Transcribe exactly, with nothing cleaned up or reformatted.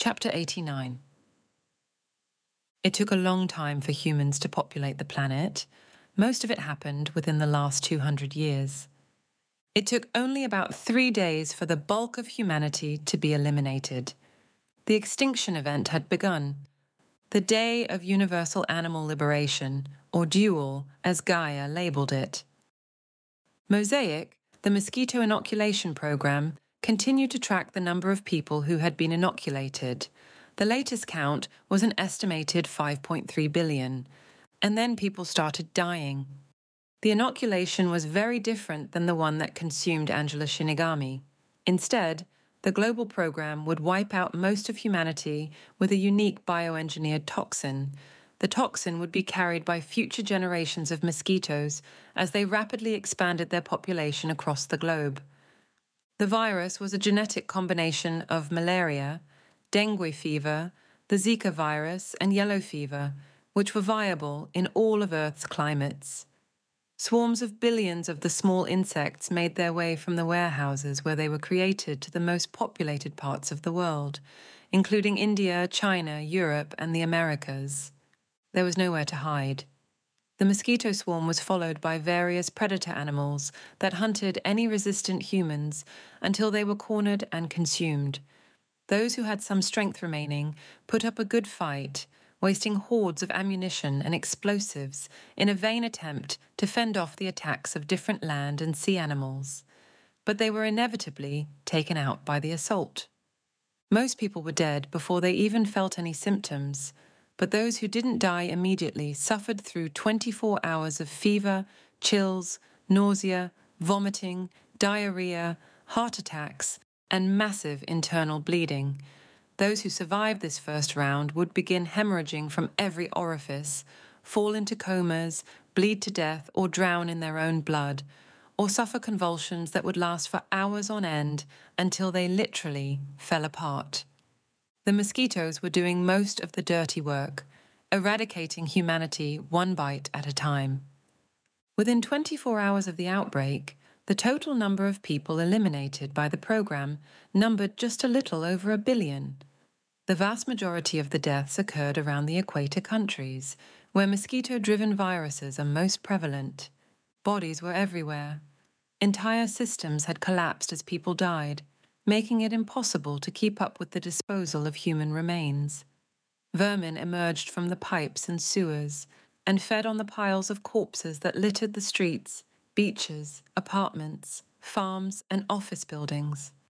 Chapter eighty-nine. It took a long time for humans to populate the planet. Most of it happened within the last two hundred years. It took only about three days for the bulk of humanity to be eliminated. The extinction event had begun. The Day of Universal Animal Liberation, or DUAL, as Gaia labeled it. Mosaic, the mosquito inoculation program, continued to track the number of people who had been inoculated. The latest count was an estimated five point three billion, and then people started dying. The inoculation was very different than the one that consumed Angela Shinigami. Instead, the global program would wipe out most of humanity with a unique bioengineered toxin. The toxin would be carried by future generations of mosquitoes as they rapidly expanded their population across the globe. The virus was a genetic combination of malaria, dengue fever, the Zika virus, and yellow fever, which were viable in all of Earth's climates. Swarms of billions of the small insects made their way from the warehouses where they were created to the most populated parts of the world, including India, China, Europe, and the Americas. There was nowhere to hide. The mosquito swarm was followed by various predator animals that hunted any resistant humans until they were cornered and consumed. Those who had some strength remaining put up a good fight, wasting hordes of ammunition and explosives in a vain attempt to fend off the attacks of different land and sea animals. But they were inevitably taken out by the assault. Most people were dead before they even felt any symptoms, but those who didn't die immediately suffered through twenty-four hours of fever, chills, nausea, vomiting, diarrhea, heart attacks, and massive internal bleeding. Those who survived this first round would begin hemorrhaging from every orifice, fall into comas, bleed to death, or drown in their own blood, or suffer convulsions that would last for hours on end until they literally fell apart. The mosquitoes were doing most of the dirty work, eradicating humanity one bite at a time. Within twenty-four hours of the outbreak, the total number of people eliminated by the program numbered just a little over a billion. The vast majority of the deaths occurred around the equator countries, where mosquito-driven viruses are most prevalent. Bodies were everywhere. Entire systems had collapsed as people died, making it impossible to keep up with the disposal of human remains. Vermin emerged from the pipes and sewers and fed on the piles of corpses that littered the streets, beaches, apartments, farms, and office buildings.